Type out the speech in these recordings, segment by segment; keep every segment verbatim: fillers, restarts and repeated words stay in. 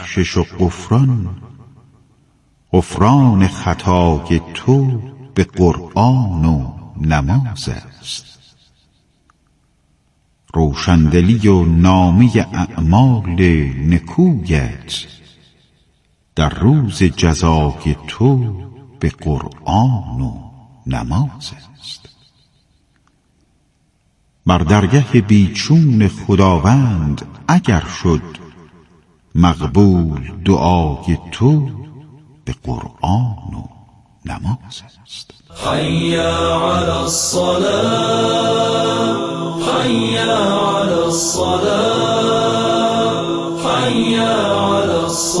بخشش و غفران، غفران خطای تو به قرآن و نماز است. روشندلی و نامه اعمال نکویت در روز جزای تو به قرآن و نماز است. بر درگه بیچون خداوند اگر شد مقبول دعای تو به قرآن و نماز است. حي على الصلاة حي على الصلاة حي على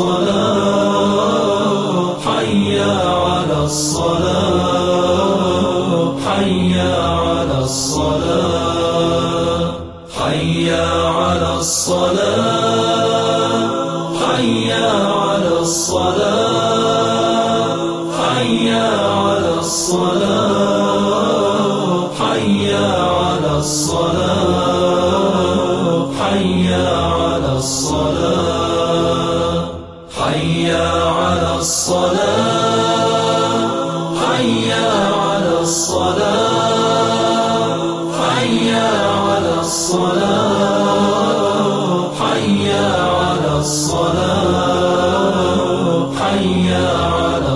الصلاة حي على الصلاة حي على الصلاة حي على الصلاة حي على الصلاة حي على الصلاة حي على الصلاة حي على الصلاة حي على الصلاة حي على الصلاة حي على الصلاة حي على الصلاة حي على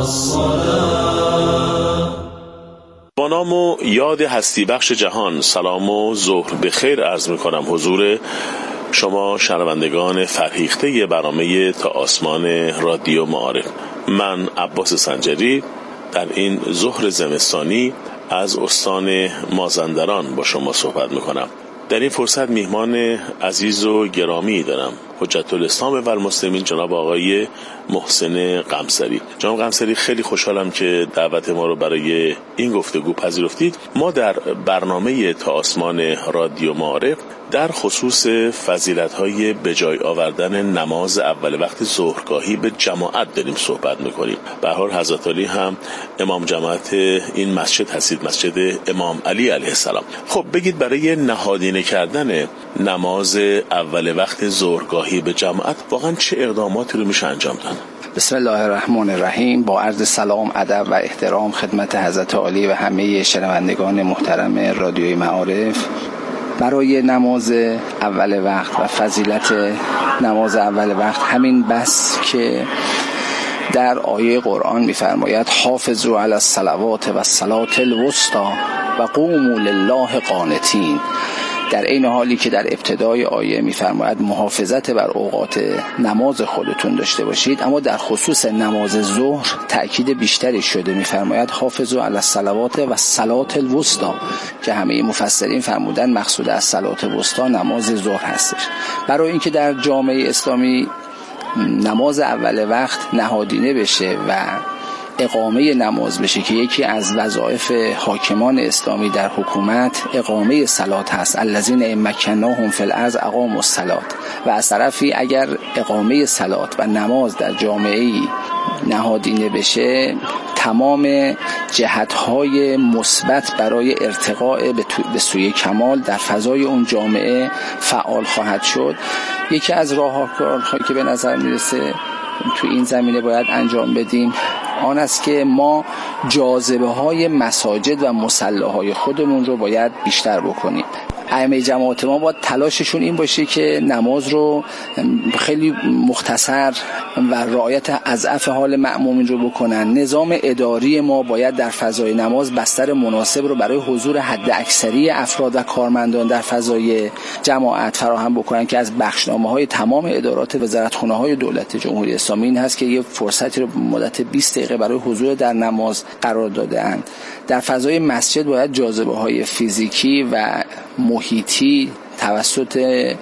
الصلاة. با نام و یاد هستی بخش جهان سلام و ظهر بخیر عرض می کنم حضور شما شنوندگان فرهیخته برنامه تا آسمان رادیو معارف. من عباس سنجری در این ظهر زمستانی از استان مازندران با شما صحبت می کنم. در این فرصت میهمان عزیز و گرامی دارم، حجت الاسلام و المسلمین جناب آقای محسن قمصری. جناب قمصری، خیلی خوشحالم که دعوت ما رو برای این گفتگو پذیرفتید. ما در برنامه تا آسمان رادیو معارف در خصوص فضیلت‌های به جای آوردن نماز اول وقت ظهرگاهی به جماعت داریم صحبت می‌کنیم. به هر حال حضرت علی هم امام جماعت این مسجد هستید، مسجد امام علی علیه السلام. خب بگید برای نهادینه کردن نماز اول وقت ظهرگاهی به جماعت واقعا چه اقداماتی رو میشه انجام داد؟ بسم الله الرحمن الرحیم. با عرض سلام، ادب و احترام خدمت حضرت علی و همه شنوندگان محترم رادیوی معارف، برای نماز اول وقت و فضیلت نماز اول وقت همین بس که در آیه قرآن می‌فرماید حافظوا علی الصلوات و الصلاة الوسطی و قوموا لله قانتین، در این حالی که در ابتدای آیه می‌فرماید محافظت بر اوقات نماز خودتون داشته باشید، اما در خصوص نماز ظهر تأکید بیشتری شده. می‌فرماید حافظوا علی الصلوات و الصلاة الوسطی که همه مفسرین فرمودن مقصود از صلات الوسطی نماز ظهر هستش. برای اینکه در جامعه اسلامی نماز اول وقت نهادینه بشه و اقامه نماز بشه که یکی از وظایف حاکمان اسلامی در حکومت اقامه صلات هست، الذین مکناهم فی الارض اقاموا الصلاة، و از طرفی اگر اقامه صلات و نماز در جامعه‌ای نهادینه بشه تمام جهت‌های مثبت برای ارتقاء به سوی کمال در فضای اون جامعه فعال خواهد شد. یکی از راهکارهایی که به نظر میرسه تو این زمینه باید انجام بدیم آن است که ما جاذبه های مساجد و مصلاهای خودمون رو باید بیشتر بکنیم. ائمه جماعت ما باید تلاششون این باشه که نماز رو خیلی مختصر و رعایت اضعف حال مأمومین رو بکنن. نظام اداری ما باید در فضای نماز بستر مناسب رو برای حضور حد اکثری افراد و کارمندان در فضای جماعت فراهم بکنن که از بخشنامه‌های تمام ادارات وزارتخانه‌های دولت جمهوری اسلامی این هست که یه فرصتی رو مدت بیست دقیقه برای حضور در نماز قرار داده‌اند. در فضای مسجد باید جاذبه‌های فیزیکی و محیطی توسط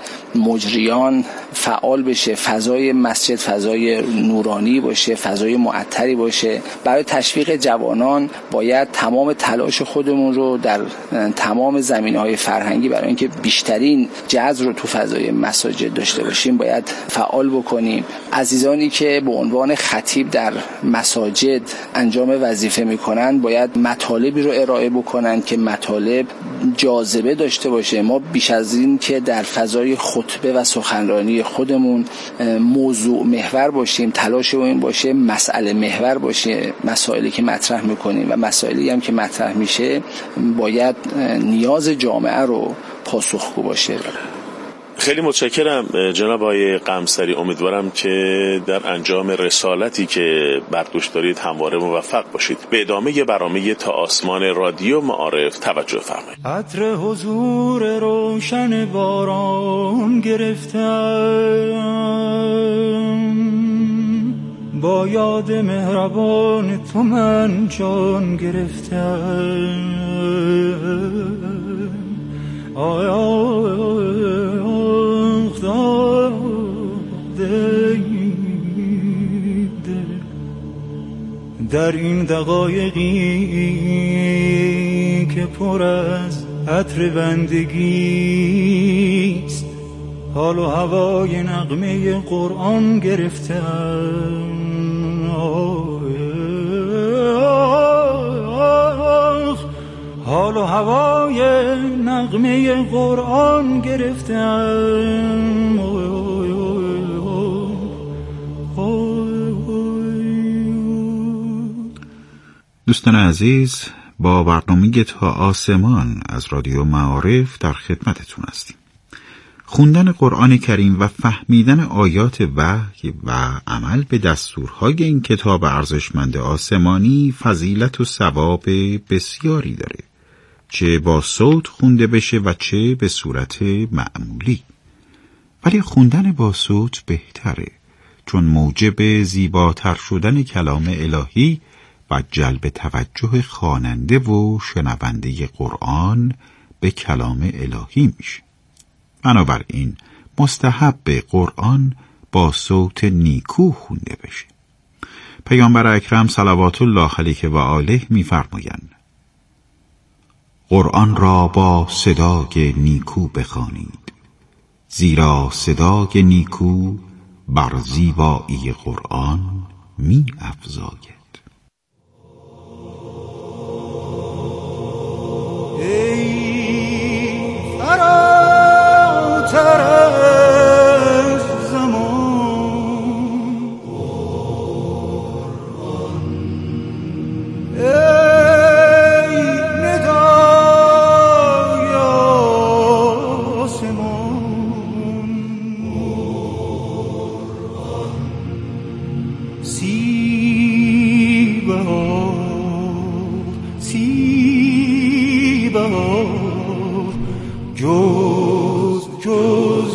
مجریان فعال بشه، فضای مسجد فضای نورانی باشه، فضای معطری باشه. برای تشویق جوانان باید تمام تلاش خودمون رو در تمام زمینه‌های فرهنگی برای اینکه بیشترین جذب رو تو فضای مساجد داشته باشیم باید فعال بکنیم. عزیزانی که به عنوان خطیب در مساجد انجام وظیفه میکنن باید مطالبی رو ارائه بکنن که مطالب جاذبه داشته باشه. ما بیش از این که در فضای خطبه و سخنرانی خودمون موضوع محور باشیم، تلاش این باشه مسئله محور باشه، مسائلی که مطرح میکنیم و مسائلی هم که مطرح میشه باید نیاز جامعه رو پاسخگو باشه. خیلی متشکرم جناب آقای قمصری. امیدوارم که در انجام رسالتی که بر دوش دارید همواره موفق باشید. به ادامه برنامه تا آسمان رادیو معارف توجه فرمایید. عطر حضور روشن باران گرفتم، با یاد مهربان تو من جان گرفتم. آی آی در این دقایقی که پر از عطر بندگیست، حال و هوای نغمه قرآن گرفتم. حال و هوای نغمه قرآن گرفتم. دوستان عزیز، با برنامه تا آسمان از رادیو معارف در خدمتتون هستیم. خوندن قرآن کریم و فهمیدن آیات وحی و عمل به دستورهای این کتاب ارزشمند آسمانی فضیلت و ثواب بسیاری داره، چه با صوت خونده بشه و چه به صورت معمولی. ولی خوندن با صوت بهتره، چون موجب زیباتر شدن کلام الهی و جلب توجه خواننده و شنونده قرآن به کلام الهی میشه. بنابراین مستحب به قرآن با صوت نیکو خونده بشه. پیامبر اکرم صلوات الله علیه و آله می‌فرمایند: قرآن را با صدای نیکو بخوانید، زیرا صدای نیکو بر زیبایی قرآن می افزاید. ای فراتر از زمان قرآن، ای ندای آسمان قرآن، سی بهار سی بهار جز جز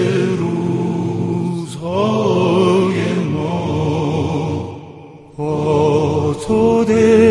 روزهای ما با تو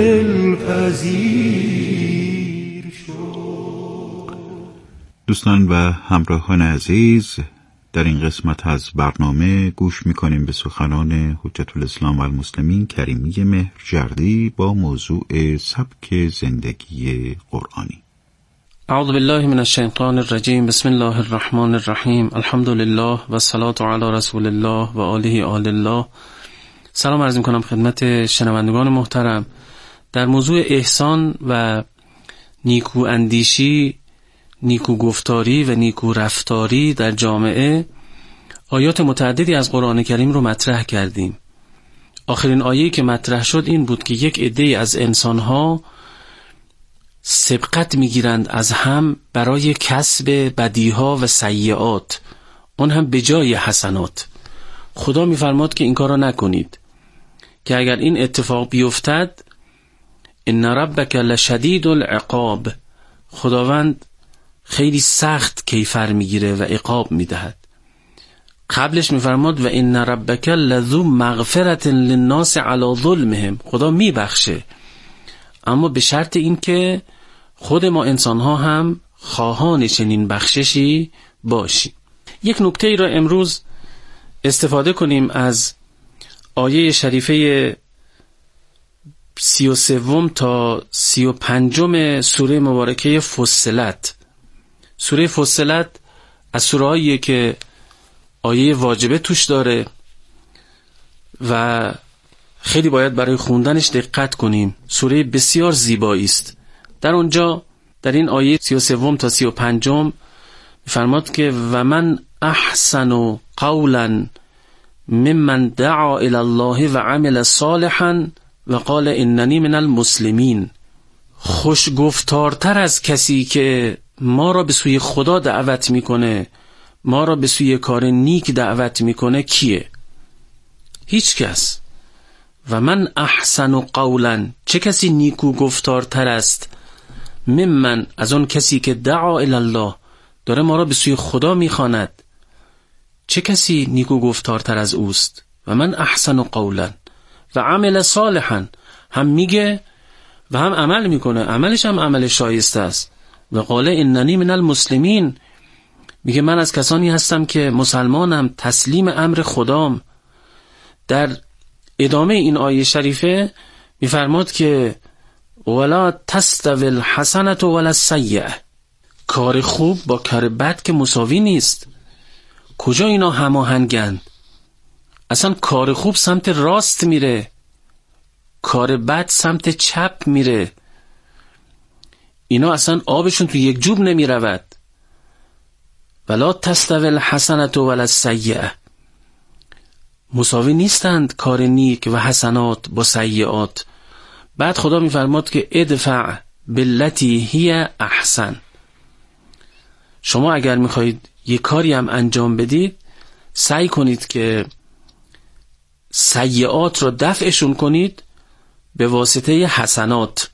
دلپذیر شد. دوستان و همراهان عزیز، در این قسمت از برنامه گوش میکنیم به سخنان حجت الاسلام و المسلمین کریمی مهرجردی با موضوع سبک زندگی قرآنی. اعوذ بالله من الشیطان الرجیم. بسم الله الرحمن الرحیم. الحمد لله و الصلاة علی رسول الله و آله آل الله. سلام عرض میکنم خدمت شنوندگان محترم. در موضوع احسان و نیکو اندیشی، نیکو گفتاری و نیکو رفتاری در جامعه آیات متعددی از قرآن کریم رو مطرح کردیم. آخرین آیه‌ای که مطرح شد این بود که یک عده از انسان‌ها سبقت میگیرند از هم برای کسب بدیها و سیئات، اون هم به جای حسنات. خدا میفرماد که این کار را نکنید، که اگر این اتفاق بیفتد ان ربک لشدید العقاب، خداوند خیلی سخت کیفر میگیره و عقاب میدهد. قبلش میفرماد و ان ربک لذو مغفرت للناس علی ظلمهم، خدا میبخشه، اما به شرط این که خود ما انسان ها هم خواهان چنین بخششی باشیم. یک نکته ای را امروز استفاده کنیم از آیه شریفه سی و سوم تا سی و پنجم سوره مبارکه فصلت. سوره فصلت از سوره‌ایه که آیه واجبه توش داره و خیلی باید برای خوندنش دقت کنیم. سوره بسیار زیبایی است. در اونجا در این آیه سی و سوم تا سی و پنجم می‌فرماد که و من احسن قولا ممن دعا الی الله و عمل صالحا و قال اننی من المسلمین. خوشگفتارتر از کسی که ما را به سوی خدا دعوت میکنه، ما را به سوی کار نیک دعوت میکنه کیه؟ هیچ کس. و من احسن قولا، چه کسی نیکو گفتارتر است، ممن، از اون کسی که دعا الی الله، داره ما را به سوی خدا میخواند. چه کسی نیکو گفتارتر از اوست؟ و من احسن قولا و عمل صالحا، هم میگه و هم عمل میکنه، عملش هم عمل شایسته است. و قال اننی من المسلمین، میگه من از کسانی هستم که مسلمانم، تسلیم امر خدام. در ادامه این آیه شریفه میفرماد که ولا تستوی الحسنة ولا السیئة، کار خوب با کار بد که مساوی نیست. کجا اینا هماهنگند؟ اصلا کار خوب سمت راست میره، کار بد سمت چپ میره. اینا اصلا آبشون تو یک جوب نمی رود. ولا تستوی الحسنة ولا السیئة، مساوی نیستند کار نیک و حسنات با سیئات. بعد خدا می فرماد که ادفع باللتی هی احسن، شما اگر می خواهید یک کاری هم انجام بدید، سعی کنید که سیئات رو دفعشون کنید به واسطه حسنات.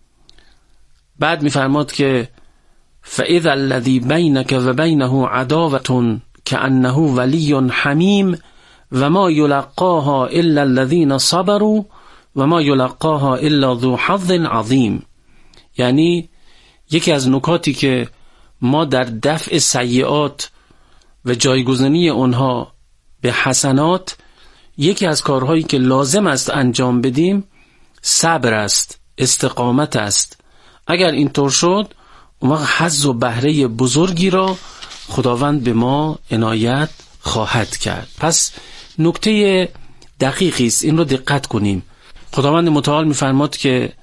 بعد می فرماد که فَإِذَا الَّذِي بَيْنَكَ وَبَيْنَهُ عَدَاوَةٌ كَأَنَّهُ وَلِيٌّ حَمِيمٌ وَمَا يُلَقَّاهَا إِلَّا الَّذِينَ صَبَرُوا وَمَا يُلَقَّاهَا إِلَّا ذُو حَظٍّ عَظِيمٍ. یعنی یکی از نکاتی که ما در دفع سیئات و جایگزینی اونها به حسنات، یکی از کارهایی که لازم است انجام بدیم صبر است، استقامت است. اگر اینطور شد، اون وقت حظ و بهره بزرگی را خداوند به ما عنایت خواهد کرد. پس نکته دقیقی است، این رو دقت کنیم. خداوند متعال می‌فرماد که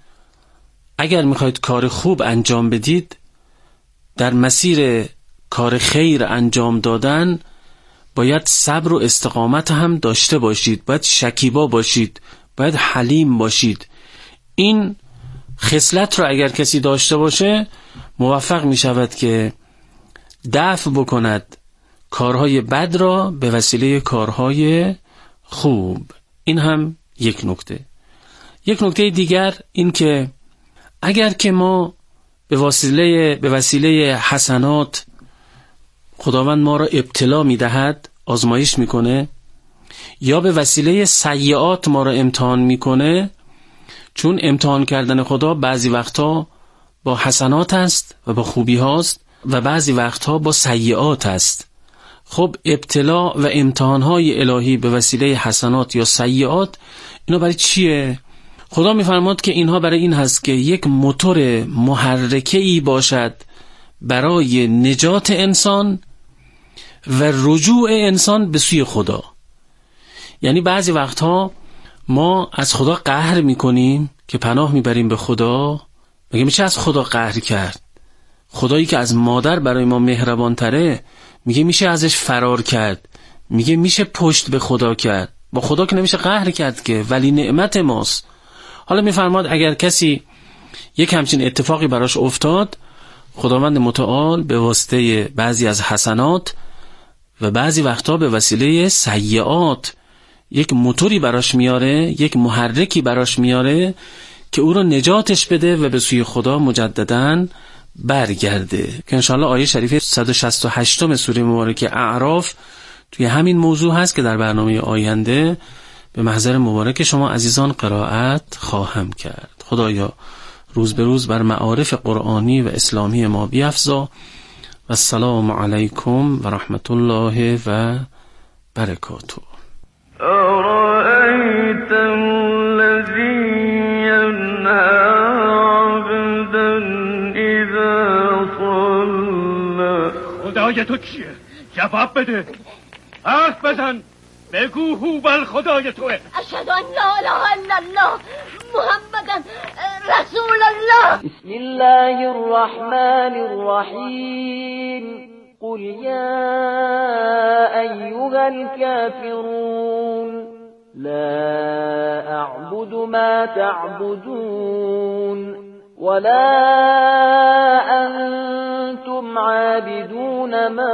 اگر می‌خواید کار خوب انجام بدید، در مسیر کار خیر انجام دادن باید صبر و استقامت هم داشته باشید، باید شکیبا باشید، باید حلیم باشید. این خصلت رو اگر کسی داشته باشه، موفق می شود که دفع بکند کارهای بد را به وسیله کارهای خوب. این هم یک نکته. یک نکته دیگر این که اگر که ما به وسیله به وسیله حسنات خداوند ما را ابتلا می دهد، آزمایش می کنه، یا به وسیله سیئات ما را امتحان می کنه، چون امتحان کردن خدا بعضی وقتا با حسنات است و با خوبی هاست و بعضی وقتا با سیئات است. خب ابتلا و امتحانهای الهی به وسیله حسنات یا سیئات، اینا برای چیه؟ خدا می‌فرماد که اینها برای این هست که یک موتور محرکه‌ای باشد برای نجات انسان و رجوع انسان به سوی خدا. یعنی بعضی وقتها ما از خدا قهر میکنیم که پناه میبریم به خدا، میگه میشه از خدا قهر کرد. خدایی که از مادر برای ما مهربان تره، میگه میشه ازش فرار کرد، میگه میشه پشت به خدا کرد. با خدا که نمیشه قهر کرد که، ولی نعمت ماست. حالا میفرماد اگر کسی یک همچین اتفاقی براش افتاد، خداوند متعال به واسطه بعضی از حسنات و بعضی وقتا به وسیله سیئات یک موتوری براش میاره، یک محرکی براش میاره که او رو نجاتش بده و به سوی خدا مجدداً برگرده. که انشاءالله آیه شریفه صد و شصت و هشت سوره مبارکه اعراف توی همین موضوع هست که در برنامه آینده به محضر مبارک شما عزیزان قرائت خواهم کرد. خدایا روز به روز بر معارف قرآنی و اسلامی ما بیفزا. و السلام علیکم و رحمت الله و برکاته. أرأيت الذي ينهى عبدا إذا صلى. خدای تو کیه؟ جواب بده، حرف بزن، بگو هوبل خدای توه. اشهد ان لا اله الا الله محمدا رسول الله. بسم الله الرحمن الرحیم. قل یا ایها الكافرون لا اعبد ما تعبدون ولا انتم عابدون ما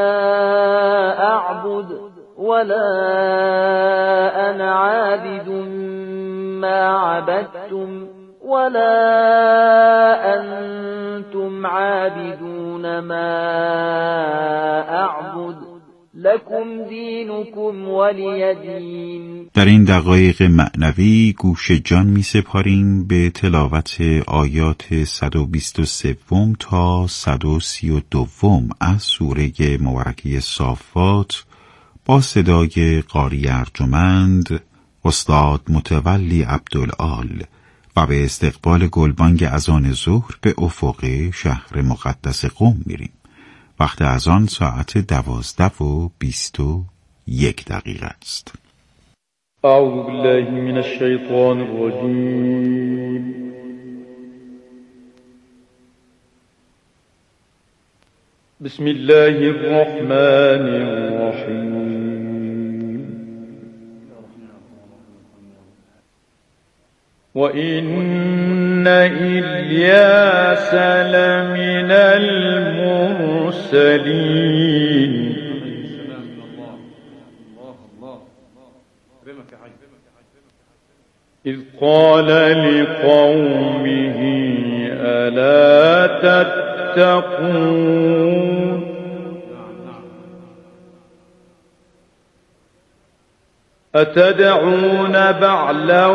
اعبد ولا انا عابد ما عبدتم ولا انتم عابدون ما اعبد لكم دینکم ولی دین. در این دقایق معنوی گوش جان می سپاریم به تلاوت آیات صد و بیست و سه تا صد و سی و دو از سوره مبارکه صافات با صدای قاری ارجمند استاد متولی عبدالعال و به استقبال گلبانگ اذان ظهر به افق شهر مقدس قم میریم. وقت اذان ساعت دوازده و بیست و یک دقیقه است. اعوذ بالله من الشیطان الرجیم. بسم الله الرحمن الرحیم. وَإِنَّ إِلْيَاسَ لَمِنَ الْمُرْسَلِينَ إِذْ قَالَ لِقَوْمِهِ أَلَا تَتَّقُونَ أتدعون بعلا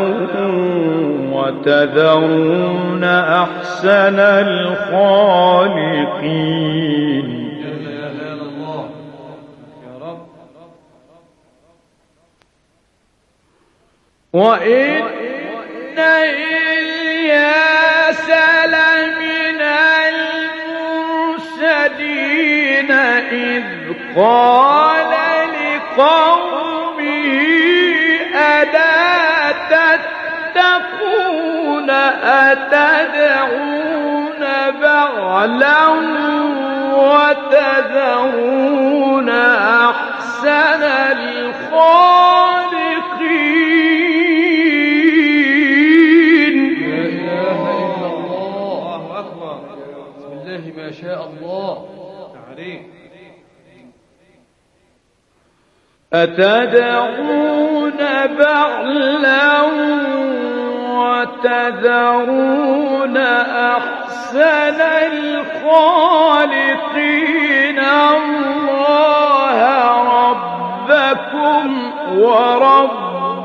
وتذرون أحسن الخالقين. وإن إلياس لمن المرسلين إذ قال لقومه ألا تتقون أتدعون بعلا وتذرون أحسن الخالقين. لا إله إلا الله. الله أكبر. بسم الله ما شاء الله. تعريف. أتدعون بعلا وتذرون أحسن الخالقين الله ربكم ورب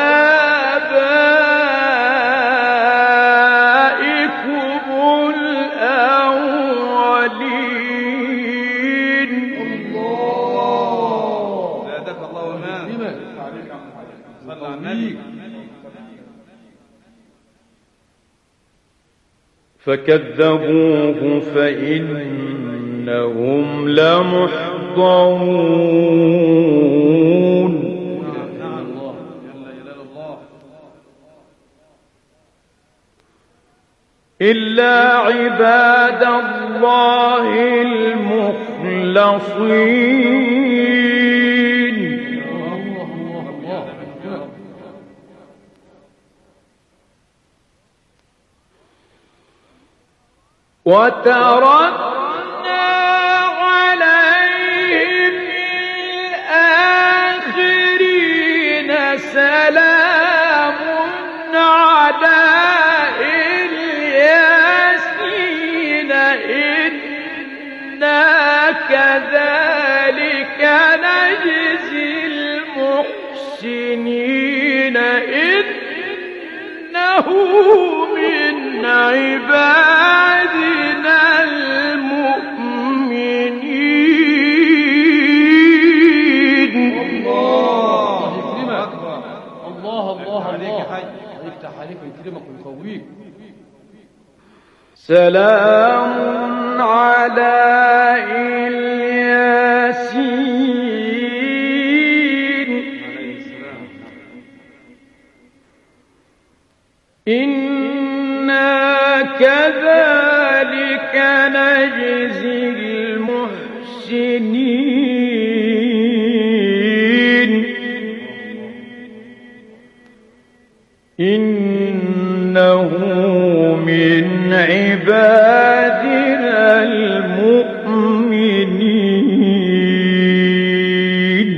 آبائكم الأولين. الله زادك الله وما صلى على النبي. فكذبوه فإنهم لمحضرون. إلا عباد الله المخلصين. وتركنا عليه في الآخرين سلام على الياسين إنا كذلك نجزي المحسنين إنه من عبادنا المؤمنين. الله يكرمك. الله الله الله يفتح عليك ويكرمك ويقويك. سلام على الياسين إنا كذلك نجزي المحسنين إنه من عبادنا المؤمنين.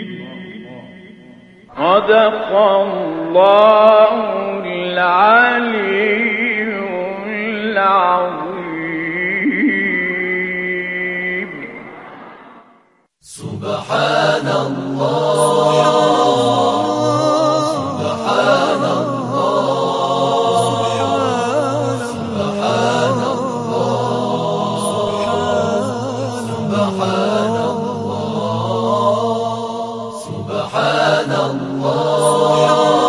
صدق الله العلي العظيم. سبحان الله سبحان الله سبحان الله سبحان الله سبحان الله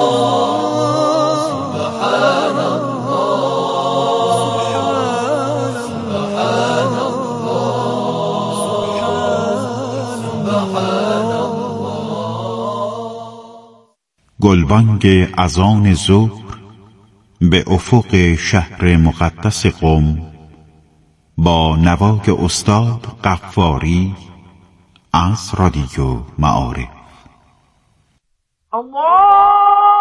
گلبانگ اذان ظهر به افق شهر مقدس قم با نوای استاد غفاری از رادیو معارف. الله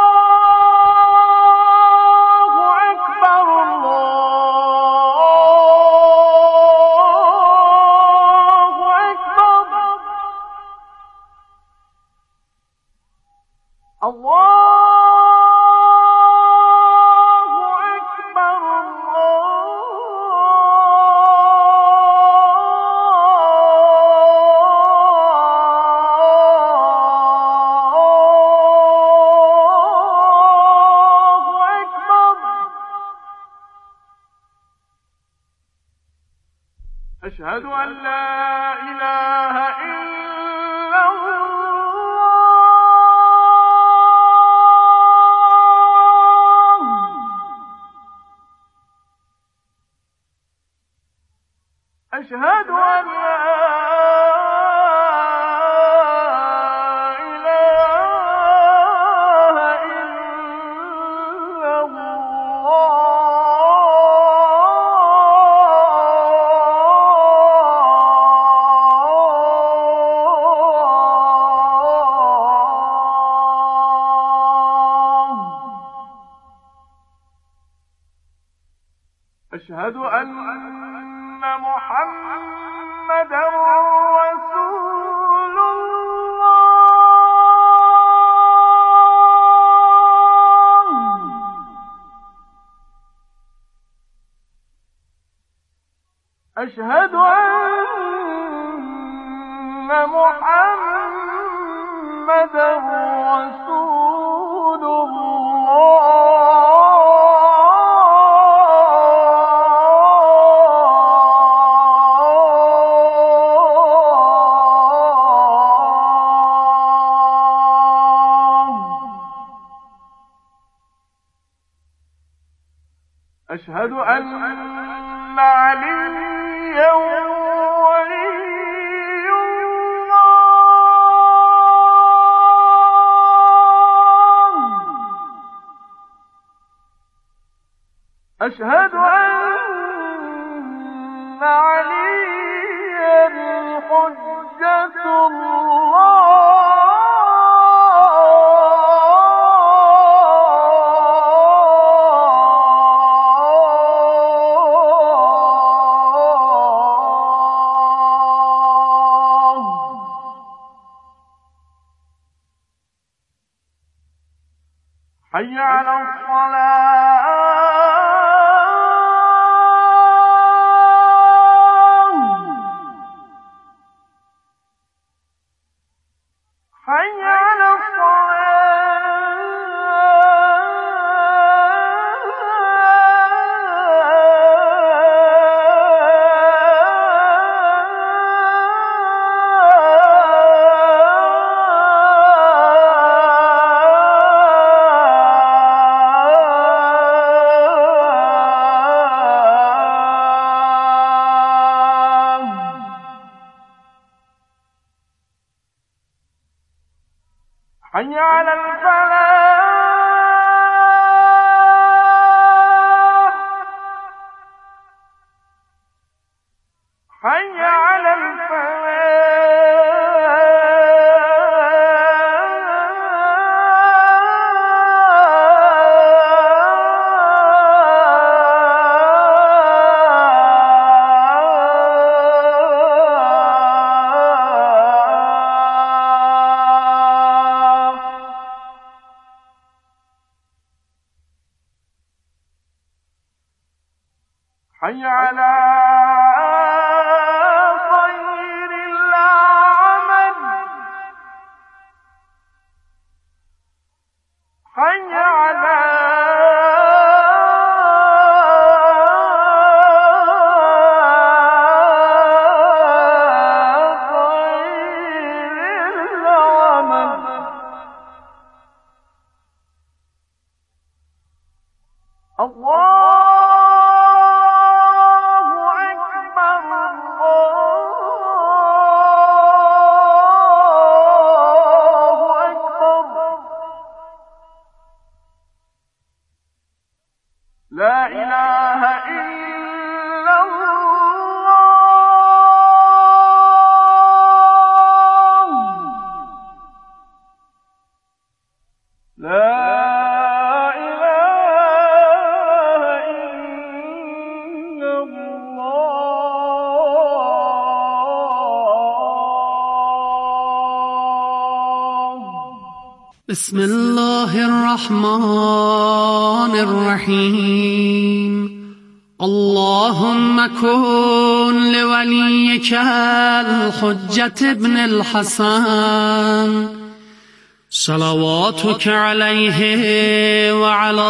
أشهد أن لا إله إلا الله أشهد أن لا أشهد أن محمدًا رسول الله أشهد أن محمدًا رسول الله أشهد أن عليا ولي الله أشهد أن عليا حجة الله حي على الصلاة حي على حي على الفلاح حي على خير العمل حي على لا إله إلا الله لا إله إلا الله بسم الله الرحمن الرحيم اللهم كن لوليك الحجة ابن الحسن صلواتك عليه وعلى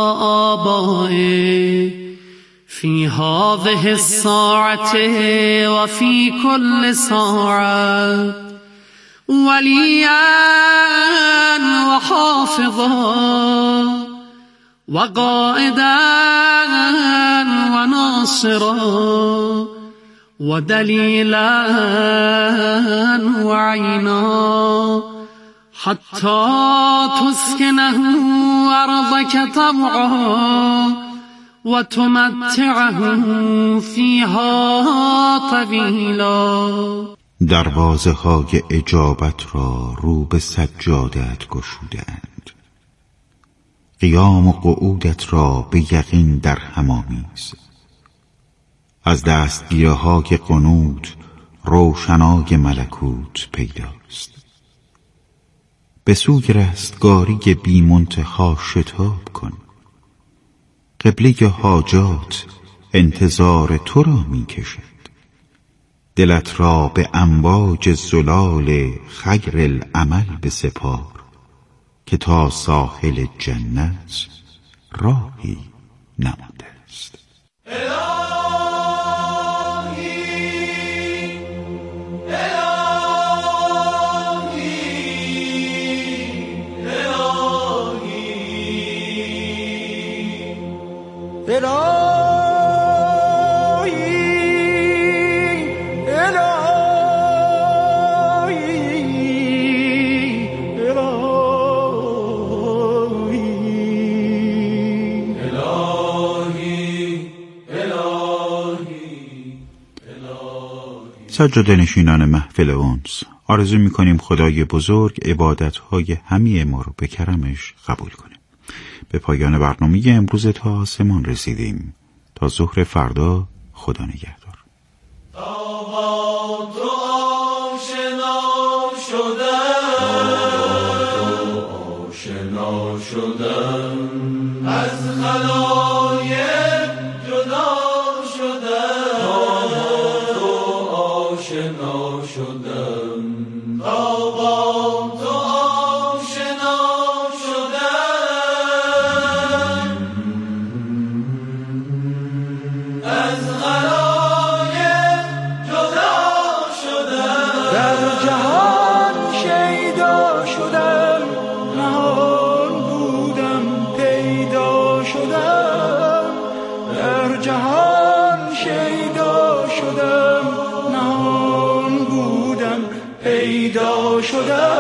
آبائه في هذه الساعة وفي كل ساعة وليا وحافظا وقائدا وناصرا ودليلا وعينا حتى تسكنه أرضك طوعا وتمتعه فيها طويلا. دروازه های اجابت را رو به سجادت گشودند، قیام و قعودت را به یقین در هم آمیز. از دستگیره های قنوت روشنای ملکوت پیداست. به سوی رستگاری بی منتها شتاب کن. قبله حاجات انتظار تو را می کشد. دلت را به امواج زلال خیر العمل بسپار که تا ساحل جنت راهی نمانده است. سجاده نشینان محفل انس، آرزو می‌کنیم خدای بزرگ عبادت‌های همه ما رو به کرمش قبول کنه. به پایان برنامه امروز تا آسمان رسیدیم. تا ظهر فردا خدا نگهدار. آشنا شدم از خلایق جدا شدم، تو آشنا شدم، تا با تو آشنا شدم، از خلایق جدا شدم، در جهان شیدا شدم، نهان بودم پیدا شدم، در جهان شیدا شدم، نهان بودم پیدا شدم.